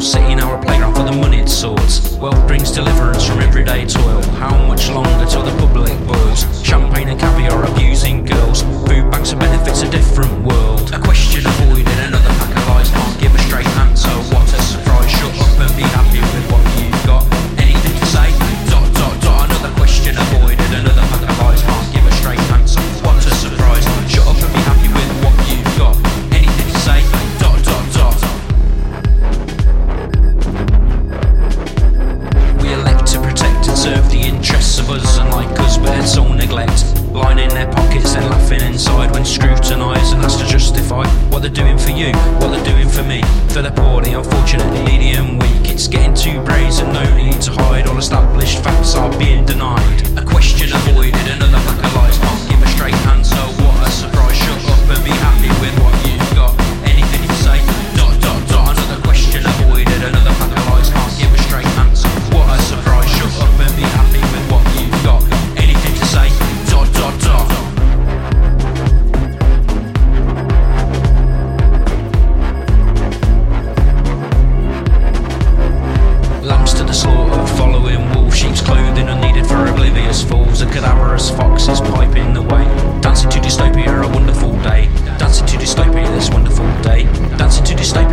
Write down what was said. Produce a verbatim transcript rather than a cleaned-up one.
city now a playground for the moneyed sorts. Wealth brings deliverance from everyday toil. How much longer till the public boils? Champagne and caviar abusing girls. Food banks and benefits a different world. A question avoided, another pack of lies. Can't give a straight answer. What a surprise. Shut up and be happy with what you've got. Anything to say? Dot dot dot. Another question avoided, another pack of lies. Can't give a straight answer. What a surprise. Shut up and be happy with what you've got. Anything to say? Dot dot dot. We elect to protect and serve the interests of us, unlike us, but it's all neglect. Lying in their pockets and laughing inside when scrutinised and asked to justify what they're doing for you, what they're doing for me. For the poor, the unfortunate, the needy and weak. It's getting too brazen, no need to hide. All established facts are being denied. A question avoided, another pack of lies. Can't give a straight answer. What a surprise. Shut up and be happy with what you've got. Anything to say? Dot dot dot. Another question avoided, another pack of lies. Can't give a straight answer. What a surprise. Shut up and be happy with what you've got. Anything to say? Dot dot dot. Lambs to the slaughter, following wolf. Sheep's clothing unneeded for oblivious fools. A cadaverous fox is piping the way. Dancing to dystopia, a wonderful day. Dancing to dystopia, this wonderful day. Dancing to dystopia.